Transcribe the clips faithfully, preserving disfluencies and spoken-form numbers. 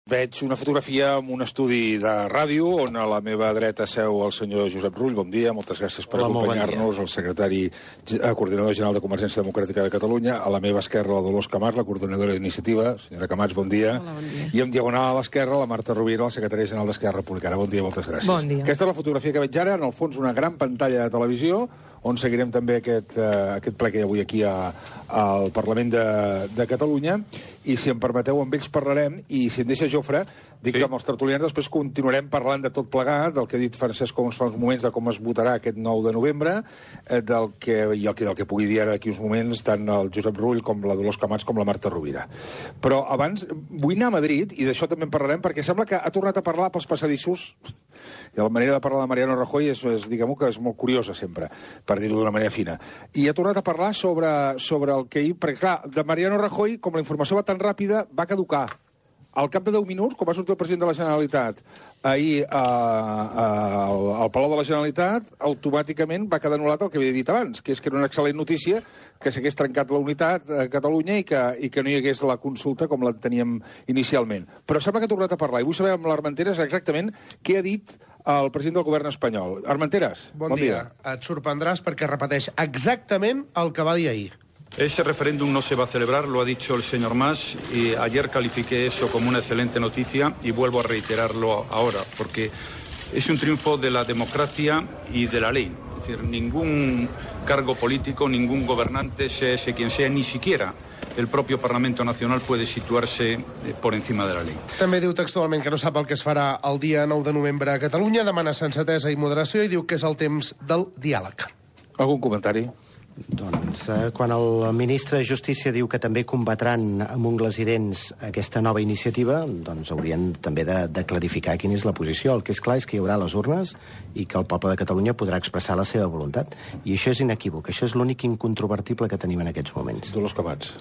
Veig una fotografia amb un estudi de ràdio on a la meva dreta seu el senyor Josep Rull. Bon dia, moltes gràcies per acompanyar-nos, el secretari coordinador general de Convergència Democràtica de Catalunya. A la meva esquerra, la Dolors Camats, la coordinadora d'Iniciativa. Senyora Camats, bon dia. Hola, bon dia. I en diagonal a l'esquerra, la Marta Rovira, la secretària general d'Esquerra Republicana. Bon dia, moltes gràcies. Bon dia. Aquesta és la fotografia que veig ara, en el fons una gran pantalla de televisió, on seguirem també aquest, uh, aquest ple que hi ha avui aquí a, al Parlament de, de Catalunya, i si em permeteu, amb ells parlarem, i si em deixa Jofre, dic sí. que amb els tertulians després continuarem parlant de tot plegat, del que ha dit Francesc Homs fa uns moments, de com es votarà aquest nou de novembre, eh, del que, i el que, del que pugui dir ara d'aquí uns moments, tant el Josep Rull com la Dolors Camats com la Marta Rovira. Però abans vull anar a Madrid, i d'això també en parlarem, perquè sembla que ha tornat a parlar pels passadissos, i la manera de parlar de Mariano Rajoy és, és diguem-ho, que és molt curiosa sempre, per dir-ho d'una manera fina. I ha tornat a parlar sobre, sobre el que... Perquè, clar, de Mariano Rajoy, com la informació va tan ràpida, va caducar. Al cap de deu minuts, quan va sortir el president de la Generalitat ahir a, a, al Palau de la Generalitat, automàticament va quedar anul·lat el que havia dit abans, que és que era una excel·lent notícia que s'hagués trencat la unitat a Catalunya i que, i que no hi hagués la consulta com la teníem inicialment. Però sembla que ha tornat a parlar, i vull saber amb l'Armenteres exactament què ha dit el president del govern espanyol. Armenteres, bon, bon dia. dia. Et sorprendràs perquè repeteix exactament el que va dir ahir. Ese referéndum no se va a celebrar, lo ha dicho el señor Mas, y ayer califiqué eso como una excelente noticia y vuelvo a reiterarlo ahora, porque es un triunfo de la democracia y de la ley. Es decir, ningún cargo político, ningún gobernante, sea ese quien sea, ni siquiera el propio Parlamento Nacional puede situarse por encima de la ley. També diu textualment que no sap el que es farà el dia nou de novembre a Catalunya, demana sensatesa i moderació i diu que és el temps del diàleg. Algun comentari? Doncs eh, quan el ministre de Justícia diu que també combatran amb ungles i dents aquesta nova iniciativa, doncs haurien també de, de clarificar quina és la posició. El que és clar és que hi haurà les urnes i que el poble de Catalunya podrà expressar la seva voluntat. I això és inequívoc, això és l'únic incontrovertible que tenim en aquests moments. Dolors Camats.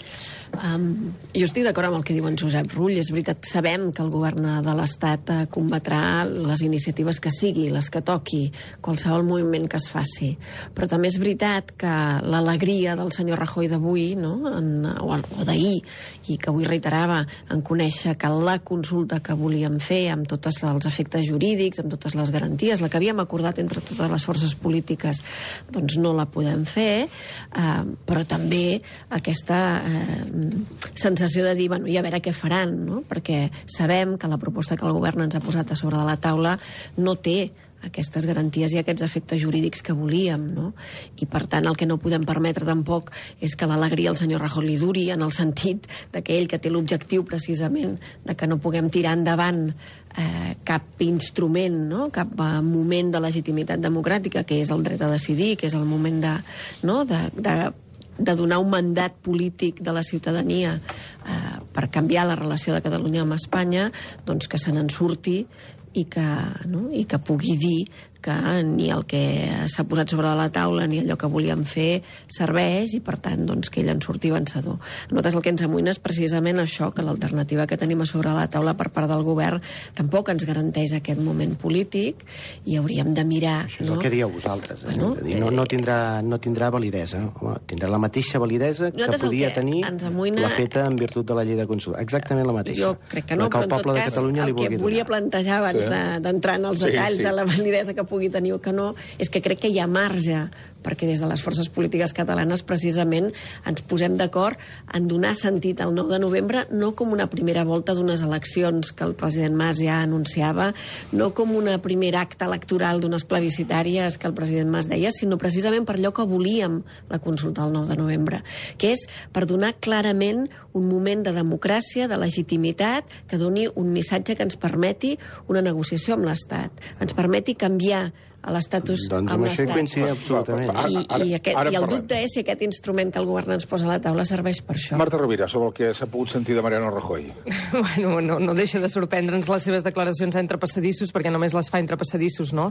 Um, jo estic d'acord amb el que diu en Josep Rull. És veritat, sabem que el govern de l'Estat combatrà les iniciatives que sigui, les que toqui, qualsevol moviment que es faci. Però també és veritat que l'alegria del senyor Rajoy d'avui, no? en, o, o d'ahir, i que avui reiterava en conèixer que la consulta que volíem fer amb tots els efectes jurídics, amb totes les garanties, la que havíem acordat entre totes les forces polítiques, doncs no la podem fer, eh, però també aquesta eh, sensació de dir, bueno, i a veure què faran, no? Perquè sabem que la proposta que el govern ens ha posat a sobre de la taula no té aquestes garanties i aquests efectes jurídics que volíem, no? I per tant el que no podem permetre tampoc és que l'alegria al senyor Rajoy li duri, en el sentit de que ell, que té l'objectiu precisament de que no puguem tirar endavant eh, cap instrument, no? Cap eh, moment de legitimitat democràtica, que és el dret a decidir, que és el moment de, no? de, de de donar un mandat polític de la ciutadania eh, per canviar la relació de Catalunya amb Espanya, doncs que se n'en surti i que, no? i que pugui dir que ni el que s'ha posat sobre la taula ni allò que volíem fer serveix i, per tant, doncs, que ell en surti vencedor. A nosaltres el que ens amoïna és precisament això, que l'alternativa que tenim a sobre la taula per part del govern tampoc ens garanteix aquest moment polític i hauríem de mirar... Això és no? el que dieu vosaltres. Eh? Bueno, dir, no, no, tindrà, no tindrà validesa. Home, tindrà la mateixa validesa que podia que tenir amoïna... la feta en virtut de la llei de consulta. Exactament la mateixa. Jo crec que no, que però en tot cas el que volia plantejar abans sí. d'entrar en els sí, detalls sí. de la validesa que pugui tenir o que no, és que crec que hi ha marge perquè des de les forces polítiques catalanes precisament ens posem d'acord en donar sentit al nou de novembre no com una primera volta d'unes eleccions que el president Mas ja anunciava, no com una primera acte electoral d'unes plebiscitàries que el president Mas deia, sinó precisament per allò que volíem la consulta del nou de novembre, que és per donar clarament un moment de democràcia, de legitimitat, que doni un missatge que ens permeti una negociació amb l'Estat, ens permeti canviar a l'estatus doncs amb això hi coincidim absolutament. I, i, aquest, I el dubte és si aquest instrument que el govern ens posa a la taula serveix per això. Marta Rovira, sobre el que s'ha pogut sentir de Mariano Rajoy. Bueno, no, no deixa de sorprendre'ns les seves declaracions entre passadissos, perquè només les fa entre passadissos, no?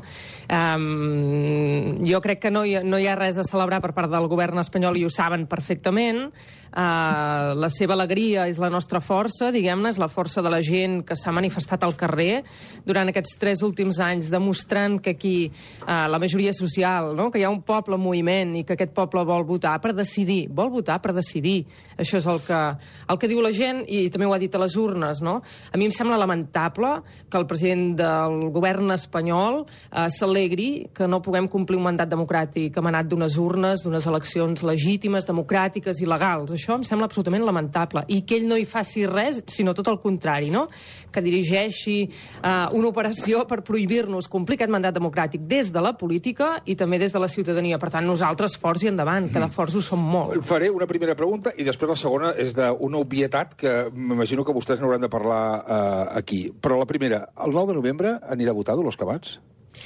Um, jo crec que no hi, no hi ha res a celebrar per part del govern espanyol i ho saben perfectament. Uh, la seva alegria és la nostra força, diguem-ne, és la força de la gent que s'ha manifestat al carrer durant aquests tres últims anys, demostrant que qui uh, la majoria social, no? Que hi ha un poble en moviment i que aquest poble vol votar per decidir, vol votar per decidir. Això és el que, el que diu la gent i també ho ha dit a les urnes, no? A mi em sembla lamentable que el president del govern espanyol uh, s'alegri que no puguem complir un mandat democràtic emanat d'unes urnes, d'unes eleccions legítimes, democràtiques i legals. Això em sembla absolutament lamentable. I que ell no hi faci res, sinó tot el contrari, no? Que dirigeixi uh, una operació per prohibir-nos complir aquest mandat democràtic des de la política i també des de la ciutadania. Per tant, nosaltres forts i endavant, que de forts ho som molt. Faré una primera pregunta i després la segona és d'una obvietat que m'imagino que vostès n'hauran de parlar uh, aquí. Però la primera, el nou de novembre anirà a votar Dolors Camats?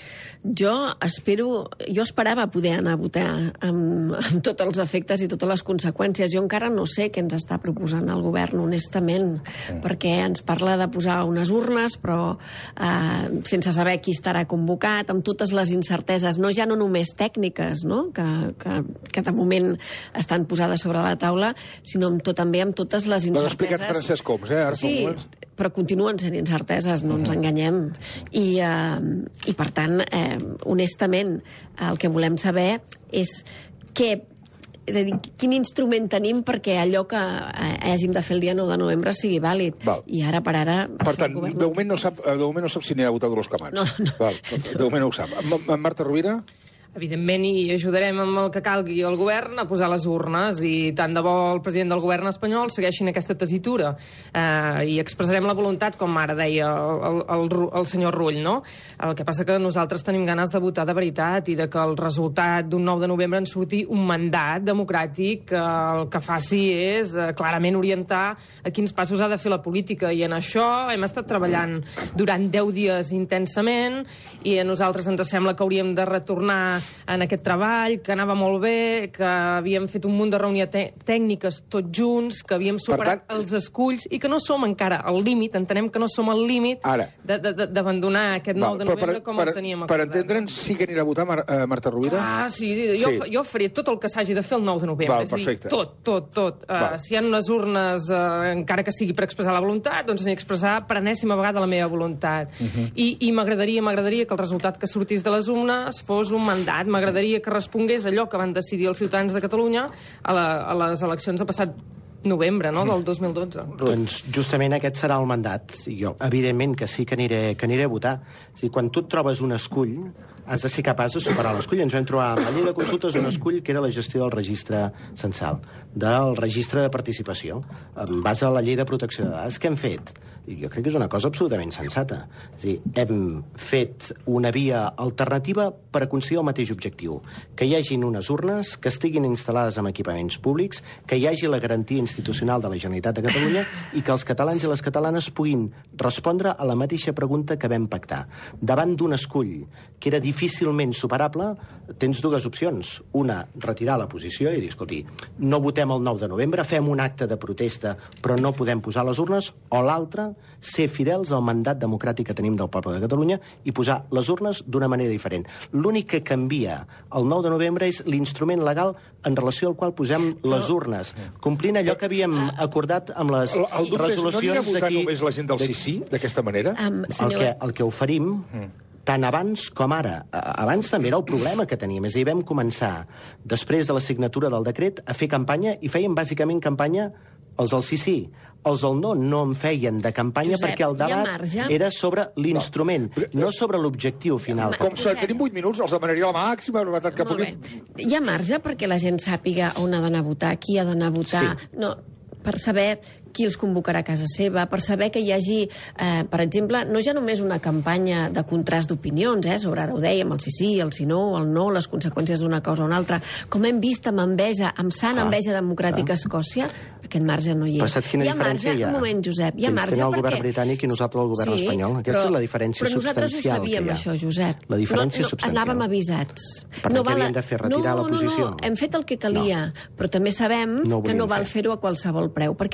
Jo espero, jo esperava poder anar a votar amb, amb tots els efectes i totes les conseqüències. Jo encara no sé què ens està proposant el govern, honestament, mm. perquè ens parla de posar unes urnes, però eh, sense saber qui estarà convocat, amb totes les incerteses, no ja no només tècniques, no? Que, que, que de moment estan posades sobre la taula, sinó amb tot, també amb totes les incerteses. L'ha explicat Francesc Homs, eh? Ara sí, però continuen sent incerteses, no ens enganyem. I, eh, i per tant, eh, honestament, el que volem saber és què, de dir, quin instrument tenim perquè allò que hàgim de fer el dia nou de novembre sigui vàlid. Val. I ara per ara... Per tant, de moment no sap, de moment no sap si anirà a votar Dolors Camats. No, no. Val, de moment no ho sap. En Marta Rovira? Evidentment, i ajudarem amb el que calgui el govern a posar les urnes, i tant de bo el president del govern espanyol segueixin aquesta tessitura. Eh, I expressarem la voluntat, com ara deia el, el, el, el senyor Rull, no? El que passa que nosaltres tenim ganes de votar de veritat i de que el resultat d'un nou de novembre en surti un mandat democràtic que el que faci és eh, clarament orientar a quins passos ha de fer la política. I en això hem estat treballant durant deu dies intensament i a nosaltres ens sembla que hauríem de retornar en aquest treball, que anava molt bé, que havíem fet un munt de reunions tècniques tots junts, que havíem superat tant, els esculls i que no som encara al límit, entenem que no som al límit d'abandonar aquest nou de novembre per, com per, el teníem acordat. Per entendre'ns, sí que anirà a votar Mar uh, Marta Rovira? Ah, sí, jo, sí. jo faré tot el que s'hagi de fer el nou de novembre. Val, perfecte. És dir, tot, tot, tot. Uh, si hi ha unes urnes, uh, encara que sigui per expressar la voluntat, doncs ni expressar per enèsima vegada la meva voluntat. Uh -huh. I, i m'agradaria, m'agradaria que el resultat que sortís de les urnes fos un mandat. M'agradaria que respongués allò que van decidir els ciutadans de Catalunya a, la, a les eleccions del passat novembre, no?, del dos mil dotze. Doncs justament aquest serà el mandat. I jo, evidentment, que sí que aniré, que aniré a votar. O sigui, quan tu et trobes un escull, has de ser capaç de superar l'escull. Ens vam trobar amb la llei de consultes un escull que era la gestió del registre censal, del registre de participació, en base a la llei de protecció de dades. Què hem fet? I jo crec que és una cosa absolutament sensata. És a dir, hem fet una via alternativa per aconseguir el mateix objectiu. Que hi hagin unes urnes, que estiguin instal·lades en equipaments públics, que hi hagi la garantia institucional de la Generalitat de Catalunya i que els catalans i les catalanes puguin respondre a la mateixa pregunta que vam pactar. Davant d'un escull que era difícilment superable, tens dues opcions. Una, retirar la posició i dir, escolti, no votem el nou de novembre, fem un acte de protesta, però no podem posar les urnes, o l'altra, ser fidels al mandat democràtic que tenim del poble de Catalunya i posar les urnes d'una manera diferent. L'únic que canvia el nou de novembre és l'instrument legal en relació al qual posem les urnes, complint allò que havíem acordat amb les el, el resolucions d'aquí... No anirà a votar només la gent del sí sí, d'aquesta manera? Um, el, que, el que oferim... Mm. tant abans com ara. Abans també era el problema que teníem. És a dir, vam començar, després de la signatura del decret, a fer campanya, i fèiem bàsicament campanya els del sí sí. Els del no no en feien de campanya, Josep, perquè el debat era sobre l'instrument, no. no sobre l'objectiu final. Com que tenim vuit minuts, els demanaria la màxima brevetat que puguin. Hi ha marge perquè la gent sàpiga on ha d'anar a votar, qui ha d'anar a votar... Sí. No, per saber qui els convocarà a casa seva, per saber que hi hagi, eh, per exemple, no ja només una campanya de contrast d'opinions, eh, sobre, ara ho dèiem, el sí sí, el sí no, el no, les conseqüències d'una cosa o una altra, com hem vist amb enveja, amb sana enveja democràtica a Escòcia, aquest marge no hi és. Però saps quina hi ha diferència marge, hi ha? Un moment, Josep, hi ha marge perquè... el govern britànic i nosaltres el govern sí, espanyol. Aquesta però, és la diferència però substancial nosaltres ho sabíem, que hi ha. Això, Josep. La diferència no, no, substancial. Anàvem avisats. Per no què havíem de fer? Retirar no, la posició? No, no, hem fet el que calia, no. Però també sabem no que no val fer-ho a qualsevol preu, perquè aleshores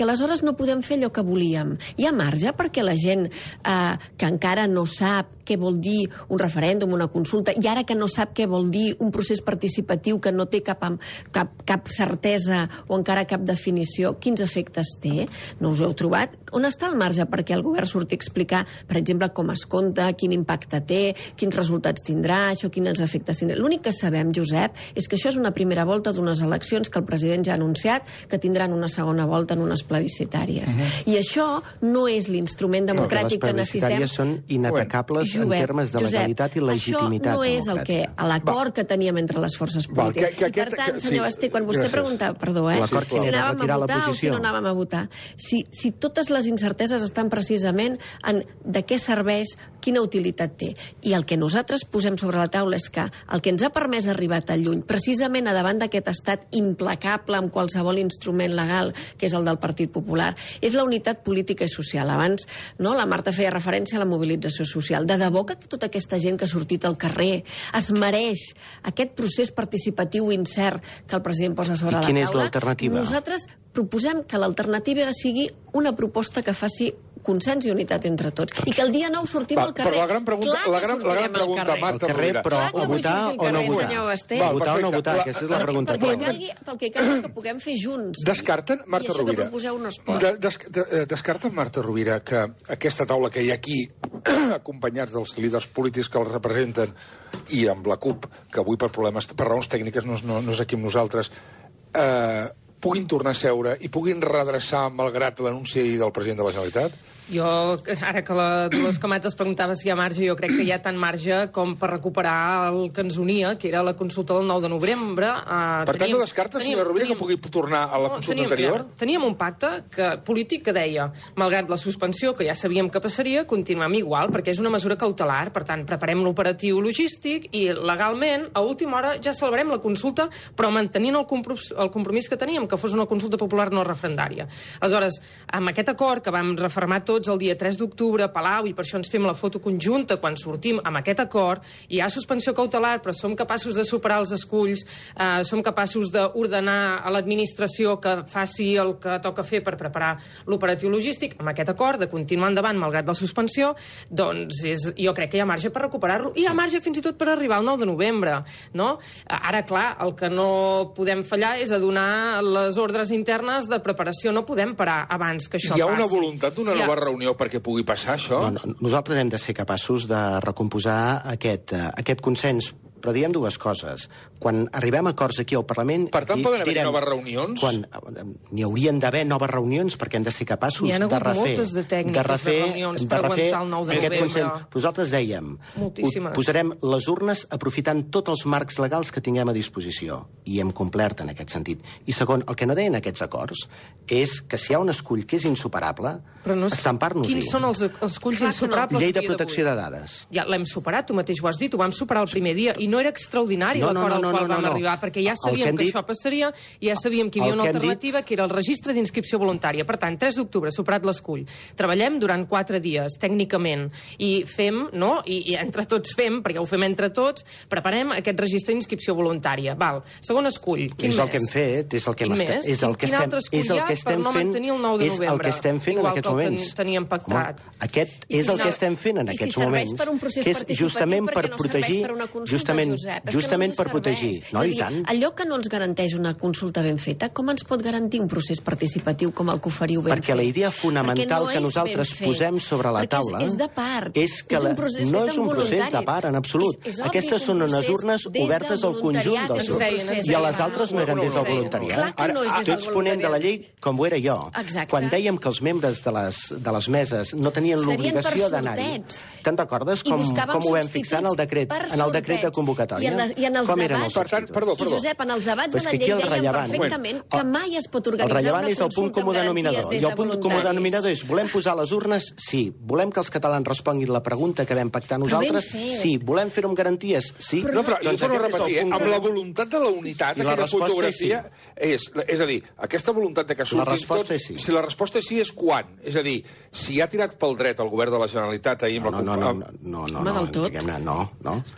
no podem fer allò que volíem. Hi ha marge perquè la gent eh, que encara no sap què vol dir un referèndum, una consulta, i ara que no sap què vol dir un procés participatiu que no té cap, cap, cap certesa o encara cap definició, quins efectes té? No us ho heu trobat? On està el marge perquè el govern surti a explicar, per exemple, com es compta, quin impacte té, quins resultats tindrà, això, quins efectes tindrà? L'únic que sabem, Josep, és que això és una primera volta d'unes eleccions que el president ja ha anunciat que tindran una segona volta en unes plebiscitàries. Uh-huh. I això no és l'instrument democràtic no, que necessitem. Les plebiscitàries són inatacables Josep, en termes de legalitat Josep, i legitimitat. Això no és el que, l'acord que teníem entre les forces polítiques. Que, que, que, I per tant, que, senyor Basté, quan vostè gràcies. preguntava, perdó, eh, si anàvem a votar o si no anàvem a votar, si, si totes les incerteses estan precisament en de què serveix, quina utilitat té. I el que nosaltres posem sobre la taula és que el que ens ha permès arribar tan lluny, precisament a davant d'aquest estat implacable amb qualsevol instrument legal, que és el del Partit Popular, és la unitat política i social. Abans, no, la Marta feia referència a la mobilització social. De debò que tota aquesta gent que ha sortit al carrer es mereix aquest procés participatiu incert que el president posa sobre la taula? I quina és l'alternativa? Nosaltres proposem que l'alternativa sigui una proposta que faci consens i unitat entre tots. I que el dia nou sortim Va, al carrer. Però la gran pregunta, Clar la gran, la gran pregunta Marta carrer, Rovira. però Clar a votar o no votar? Val, votar o no votar, aquesta és la pregunta. Perquè calgui, pel que calgui que puguem fer junts. Descarten, Marta I això Rovira, que proposeu no es pot. de, des, de, descarten, Marta Rovira, que aquesta taula que hi ha aquí, acompanyats dels líders polítics que els representen, i amb la CUP, que avui per problemes, per raons tècniques no, no, no és aquí amb nosaltres, eh, puguin tornar a seure i puguin redreçar, malgrat l'anunci del president de la Generalitat? Jo, ara que la Dolors Camats es preguntava si hi ha marge, jo crec que hi ha tant marge com per recuperar el que ens unia, que era la consulta del nou de novembre. Uh, per tant, no descarta, senyora Rovira, que pugui tornar a la no, consulta teníem, anterior? Ja, teníem un pacte que, polític que deia, malgrat la suspensió, que ja sabíem que passaria, continuem igual, perquè és una mesura cautelar. Per tant, preparem l'operatiu logístic i, legalment, a última hora ja celebrem la consulta, però mantenint el compromís, el compromís que teníem, que fos una consulta popular no referendària. Aleshores, amb aquest acord que vam refermar tots el dia tres d'octubre a Palau, i per això ens fem la foto conjunta quan sortim amb aquest acord, hi ha suspensió cautelar, però som capaços de superar els esculls, eh, som capaços d'ordenar a l'administració que faci el que toca fer per preparar l'operatiu logístic, amb aquest acord, de continuar endavant malgrat la suspensió, doncs és, jo crec que hi ha marge per recuperar-lo, i hi ha marge fins i tot per arribar al nou de novembre, no? Ara, clar, el que no podem fallar és a donar les ordres internes de preparació, no podem parar abans que això passi. Hi ha una voluntat d'una nova reunió perquè pugui passar això? No, no, nosaltres hem de ser capaços de recomposar aquest, uh, aquest consens, però diem dues coses. Quan arribem a acords aquí al Parlament... Per tant, poden haver noves reunions? Quan, n'hi haurien d'haver noves reunions perquè hem de ser capaços de refer... Hi ha hagut moltes de tècniques de, refer, de reunions per de aguantar el nou de novembre. Consens. Nosaltres dèiem, moltíssimes. Posarem les urnes aprofitant tots els marcs legals que tinguem a disposició, i hem complert en aquest sentit. I segon, el que no deien aquests acords és que si hi ha un escull que és insuperable, no estampar-nos-hi. Quins són els esculls insuperables? Llei de protecció de dades. Ja l'hem superat, tu mateix ho has dit, ho vam superar el primer dia, i no era extraordinari no, l'acord no, no, al qual no, no, vam no. arribar, perquè ja sabíem que, que dit... això passaria, ja sabíem que hi havia una alternativa, dit... que era el registre d'inscripció voluntària. Per tant, tres d'octubre, superat l'escull. Treballem durant quatre dies, tècnicament, i fem, no?, I, i entre tots fem, perquè ho fem entre tots, preparem aquest registre d'inscripció voluntària. Val. Segon escull, quin és més? el que hem fet, és el que quin estem, més? és el que Quin estem, altre escull és el que estem no fent, mantenir el nou de és novembre? el que estem fent Igual en aquests moments. Que teníem pactat. Home, aquest és si el que estem fent en aquests si moments, per un procés que és justament per no protegir, per una consulta, justament, Josep, justament no per protegir. No, dir, i tant. Allò que no ens garanteix una consulta ben feta, com ens pot garantir un procés participatiu com el que oferiu ben Perquè fet? la idea fonamental no que nosaltres posem sobre la perquè taula és, és de part. és que és un procés no fet és un procés de part, en absolut. És, és Aquestes són unes urnes obertes al conjunt dels grups. I a les altres no eren des del voluntariat. Clar que no és des Tu del ets ponent de la llei, com ho era jo. Exacte. Quan dèiem que els membres de les, de les meses no tenien l'obligació d'anar-hi. Te'n recordes com, com ho vam fixar en el decret, en el decret de convocatòria? I en, les, i en els com debats, per tant, perdó, perdó. I Josep, en els debats pues de la llei dèiem rellevant, perfectament bueno, que mai es pot organitzar una consulta. El rellevant és és el punt comú denominador. I el punt comú denominador és, volem posar les urnes? Sí. Volem que els catalans responguin la pregunta que vam pactar nosaltres? Sí. Volem fer-ho amb garanties? Sí. Però, no, però doncs jo torno a repetir, eh? amb la voluntat de la unitat, aquella fotografia, és, és a dir, aquesta voluntat de que surtin la resposta tots... És sí. Si la resposta és sí, és quan? És a dir, si ha tirat pel dret el govern de la Generalitat ahir amb no, la... No, no, no, no, no, no, no, del tot. no, no, no. Home,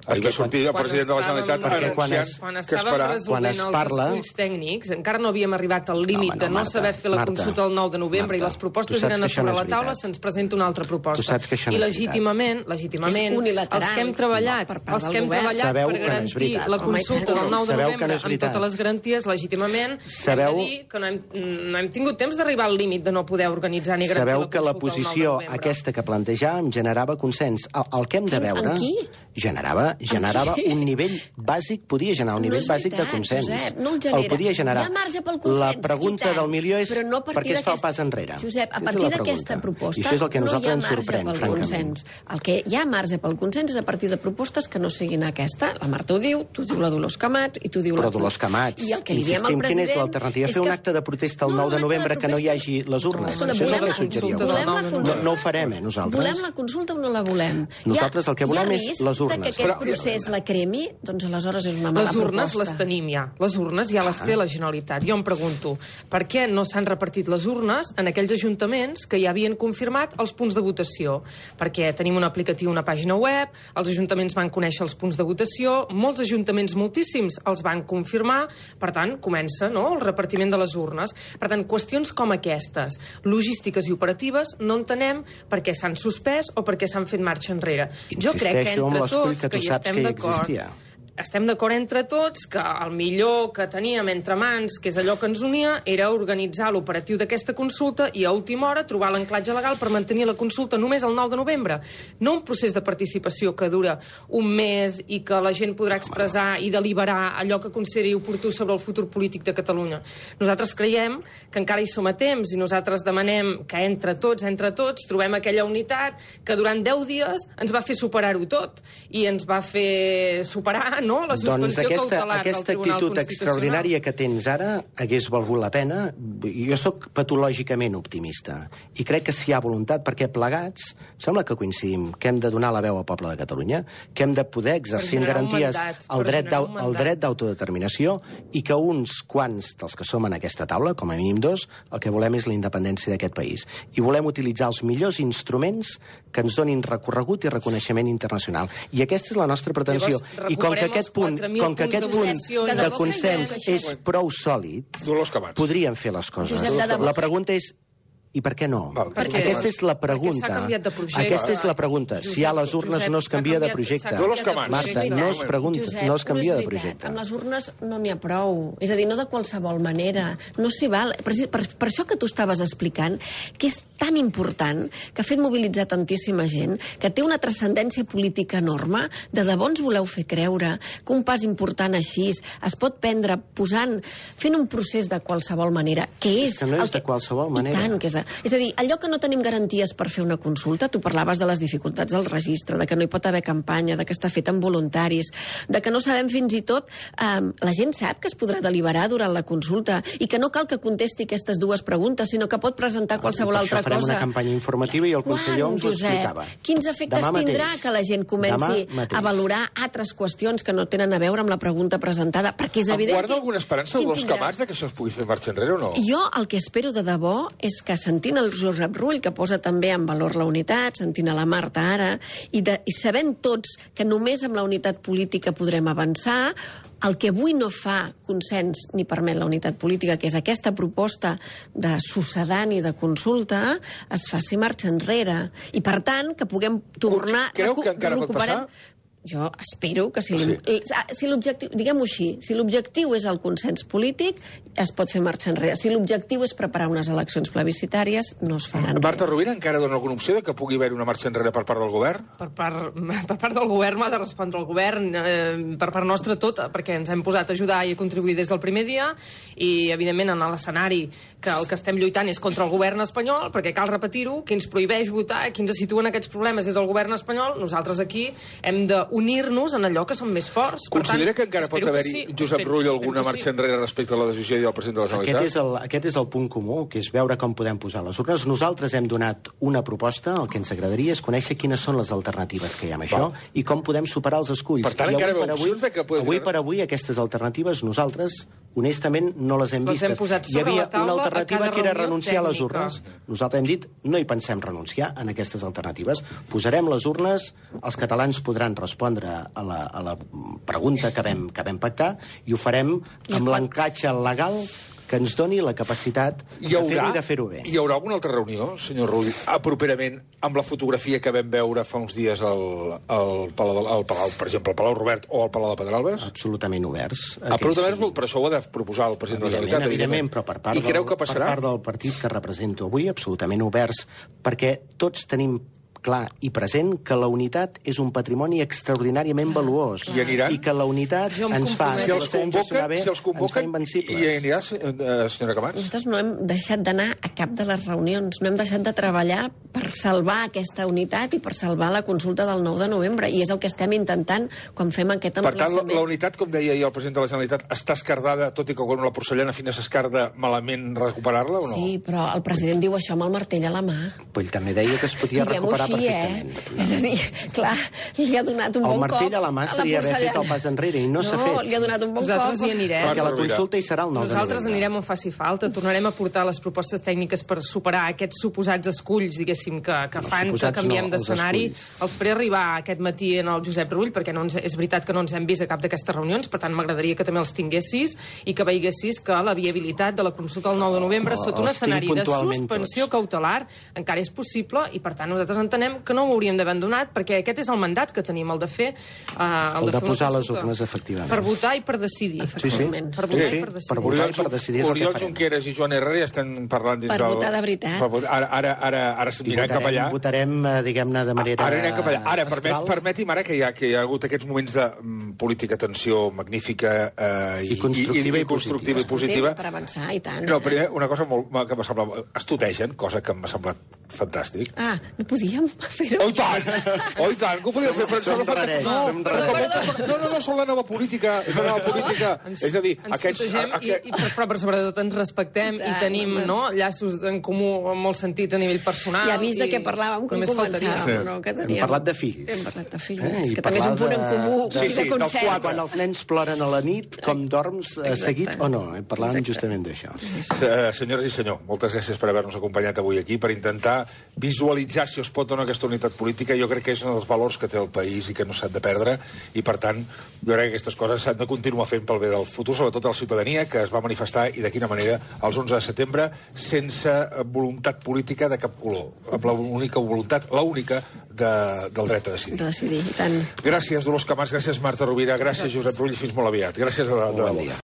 Ahir va sortir el president de la Generalitat anunciant quan que es farà... Quan es parla... els esculls tècnics, encara no havíem arribat al límit de no saber fer la consulta el nou de novembre i les propostes eren a sobre la taula, se'ns presenta una altra proposta. I legítimament, legítimament, els que hem treballat, els que hem treballat per garantir la consulta del nou de novembre amb totes les garanties, legítimament, hem de dir que no hem tingut temps d'arribar al límit de no poder organitzar ni garantir la consulta del nou de novembre. Sabeu que la posició aquesta que plantejàvem generava consens. El que hem de veure... Amb qui? Generava, generava un nivell bàsic, podia generar un nivell bàsic de consens. No el genera. El podia generar. Hi ha marge pel consens. La pregunta del milió és no per què es fa el pas enrere. Josep, a partir d'aquesta proposta I això és el que a nosaltres ens sorprèn, francament. El que hi ha marge pel consens és a partir de propostes que no siguin aquesta. La Marta ho diu, tu diu la Dolors Camats i tu diu la... Però Dolors Camats, I el que li diem al president... Quina és l'alternativa? Fer un acte de protesta el nou de novembre que no hi hagi les urnes. Això és el que suggeríeu. No ho farem, eh, nosaltres. Volem la consulta o no la volem? Nosaltres el que volem és les urnes. Procés la cremi, doncs aleshores és una mala proposta. Les urnes les tenim ja. Les urnes ja les té la Generalitat. Jo em pregunto, per què no s'han repartit les urnes en aquells ajuntaments que ja havien confirmat els punts de votació? Perquè tenim un aplicatiu, una pàgina web, els ajuntaments van conèixer els punts de votació, molts ajuntaments, moltíssims, els van confirmar, per tant, comença no, el repartiment de les urnes. Per tant, qüestions com aquestes, logístiques i operatives, no entenem per què s'han suspès o per què s'han fet marxa enrere. Jo crec que entre tots, que hi estem que d'acord. Estem d'acord entre tots que el millor que teníem entre mans, que és allò que ens unia, era organitzar l'operatiu d'aquesta consulta i a última hora trobar l'enclatge legal per mantenir la consulta només el nou de novembre. No un procés de participació que dura un mes i que la gent podrà expressar i deliberar allò que consideri oportú sobre el futur polític de Catalunya. Nosaltres creiem que encara hi som a temps i nosaltres demanem que entre tots, entre tots, trobem aquella unitat que durant deu dies ens va fer superar-ho tot i ens va fer superar no? La suspensió doncs aquesta, cautelar aquesta del Tribunal actitud extraordinària que tens ara hagués valgut la pena. Jo sóc patològicament optimista i crec que si hi ha voluntat, perquè plegats sembla que coincidim que hem de donar la veu al poble de Catalunya, que hem de poder exercir amb garanties mandat, el dret el dret d'autodeterminació i que uns quants dels que som en aquesta taula, com a mínim dos, el que volem és la independència d'aquest país. I volem utilitzar els millors instruments que ens donin recorregut i reconeixement internacional. I aquesta és la nostra pretensió. Llavors, I com que aquest punt, com que aquest punt de consens és prou sòlid, podríem fer les coses. La pregunta és, i per què no? Val, per Aquesta és la pregunta. Perquè s'ha canviat de projecte. Aquesta és la pregunta. Si hi ha les urnes Josep, no es canvia de projecte. Marta, no es pregunta, Josep, no es canvia no de projecte. Amb les urnes no n'hi ha prou. És a dir, no de qualsevol manera. No s'hi val. Per, per, per això que tu estaves explicant, que és tan important, que ha fet mobilitzar tantíssima gent, que té una transcendència política enorme, de debò ens voleu fer creure que un pas important així es pot prendre posant, fent un procés de qualsevol manera, que és... Que no és de qualsevol manera. I tant, que és de... És a dir, allò que no tenim garanties per fer una consulta, tu parlaves de les dificultats del registre, de que no hi pot haver campanya, de que està fet amb voluntaris, de que no sabem fins i tot... Eh, la gent sap que es podrà deliberar durant la consulta i que no cal que contesti aquestes dues preguntes, sinó que pot presentar qualsevol ah, altra cosa. Farem una campanya informativa i el conseller ens ho explicava. Quins efectes Demà tindrà mateix. que la gent comenci a valorar altres qüestions que no tenen a veure amb la pregunta presentada? Perquè és evident... Em guarda alguna esperança dels Camats que això es pugui fer marxa enrere o no? Jo el que espero de debò és que sentint el Josep Rull, que posa també en valor la unitat, sentint a la Marta ara, i, de, i sabent tots que només amb la unitat política podrem avançar, el que avui no fa consens ni permet la unitat política, que és aquesta proposta de succedani de consulta, es faci marxa enrere. I, per tant, que puguem tornar... Creu que encara pot passar? Jo espero que si, sí. si l'objectiu, diguem-ho així, si l'objectiu és el consens polític, es pot fer marxa enrere. Si l'objectiu és preparar unes eleccions plebiscitàries, no es faran. Marta Rovira encara dona alguna opció de que pugui haver una marxa enrere per part del govern? Per part, per part del govern m'ha de respondre el govern, eh, per part nostra tota, perquè ens hem posat a ajudar i a contribuir des del primer dia, i evidentment en l'escenari que el que estem lluitant és contra el govern espanyol, perquè cal repetir-ho, qui ens prohibeix votar, qui ens situen aquests problemes és el govern espanyol, nosaltres aquí hem de unir-nos en allò que som més forts. Considera que encara pot haver-hi, sí, Josep espero, Rull, alguna marxa sí. enrere respecte a la decisió del president de la Generalitat? Aquest és, el, aquest és el punt comú, que és veure com podem posar les urnes. Nosaltres hem donat una proposta, el que ens agradaria és conèixer quines són les alternatives que hi ha amb això i com podem superar els esculls. Per tant, I encara avui, per avui, de que avui per avui aquestes alternatives nosaltres honestament no les hem Les vistes. hem posat Hi sobre havia la taula una a alternativa cada que era reunió renunciar a les tècnica. urnes. Nosaltres hem dit, no hi pensem renunciar en aquestes alternatives. Posarem les urnes, els catalans podran respondre a la, a la pregunta que vam, que vam pactar i ho farem amb l'encatge legal que ens doni la capacitat de fer-ho i de fer-ho bé. Hi haurà alguna altra reunió, senyor Rull, properament, amb la fotografia que vam veure fa uns dies al, al, Palau, al Palau, per exemple, al Palau Robert o al Palau de Pedralbes? Absolutament oberts. Absolutament oberts, però això ho ha de proposar el president de la Generalitat, evidentment, però per part, I creu del, que passarà? per part del partit que represento avui, absolutament oberts, perquè tots tenim clar i present que la unitat és un patrimoni extraordinàriament valuós. I aniran? I que la unitat ens fa, Si els convoquen, bé, si els convoquen, ens fa invencibles. i anirà, senyora Camats? Nosaltres no hem deixat d'anar a cap de les reunions, no hem deixat de treballar per salvar aquesta unitat i per salvar la consulta del nou de novembre, i és el que estem intentant quan fem aquest Per tant, la, emplaçament. la unitat, com deia ahir el president de la Generalitat, està escardada, tot i que quan la porcellana fina s'escarda, malament recuperar-la o no? Sí, però el president diu això amb el martell a la mà. Però ell també deia que es podia Diguem-ho recuperar així, perfectament. Eh? És a dir, clar, li ha donat un El bon cop martell a la mà seria haver fet el pas enrere i no s'ha fet. No, li ha donat un bon Nosaltres cop. hi anirem. Perquè la consulta hi serà el nou de Nosaltres novembre. anirem on faci falta, tornarem a portar les propostes tècniques per superar aquests suposats esculls, diguéssim, que, que No, fan que suposats canviem no, els d'escenari. esculls. Els faré arribar aquest matí en el Josep Rull, perquè no ens, és veritat que no ens hem vist a cap d'aquestes reunions, per tant m'agradaria que també els tinguessis i que veiessis que la viabilitat de la consulta del nou de novembre Oh, sota un els tinc escenari de puntualment suspensió tots. cautelar encara és possible i, per tant, nosaltres entenem que no ho hauríem d'haver abandonat perquè aquest és el mandat que tenim, el de fer... Uh, el, El de fer una posar les consulta. urnes, efectivament. Per votar i per decidir. Sí, sí. Efectivament. Per Sí, votar sí, i per decidir. per votar i per decidir és el que Oriol farem. Junqueras i Joan Herrera ja estan parlant dins Per del... votar de veritat. Per votar. Ara, ara, ara, ara I s'anirem cap allà. votarem, votarem eh, diguem-ne, de manera Ara anirem cap allà. Ara, permet, astral. permeti'm ara que hi, ha, que hi ha hagut aquests moments de mm, política tensió magnífica eh, I constructiva i, i i, constructiva i positiva. Per avançar, i tant. No, però hi ha una cosa molt, que m'ha semblat... Estutegen, cosa que m'ha semblat fantàstic. Ah, no podíem fer-ho? Oh, i tant! Oh, i tant! Que ho podíem fer, però Som sembla rarets, fantàstic. som No, rarets. no, no, no, són la nova política. És la nova política. Ens, És a dir, ens aquests... tutegem a- i, i, però, però per sobretot ens respectem I i, tant, tenim home. no, llaços en comú en molts sentits a nivell personal. Ja ha vist de i què parlàvem quan només faltaria. començàvem, Sí. no? Que Hem teníem... parlat de fills. Hem parlat de fills, Eh, i que també és un punt en parlar de- comú Sí, de, sí, del consens. quadre. Quan els nens ploren a la nit, com dorms, eh, Exacte. seguit o no? Eh, Parlàvem Exacte. justament d'això. Se- Senyores i senyor, moltes gràcies per haver-nos acompanyat avui aquí, per intentar visualitzar, si es pot o no, aquesta unitat política. Jo crec que és un dels valors que té el país i que no s'han de perdre, i per tant, jo crec que aquestes coses s'han de continuar fent pel bé del futur, sobretot de la ciutadania, que es va manifestar, i de quina manera, els onze de setembre, sense voluntat política de cap color, amb l'única voluntat, l'única de, del dret a decidir. De decidir, i tant. Gràcies, Dolors Camats, gràcies, Marta Rovira, gràcies, Josep Rull, i fins molt aviat. Gràcies de, de, Bon dia.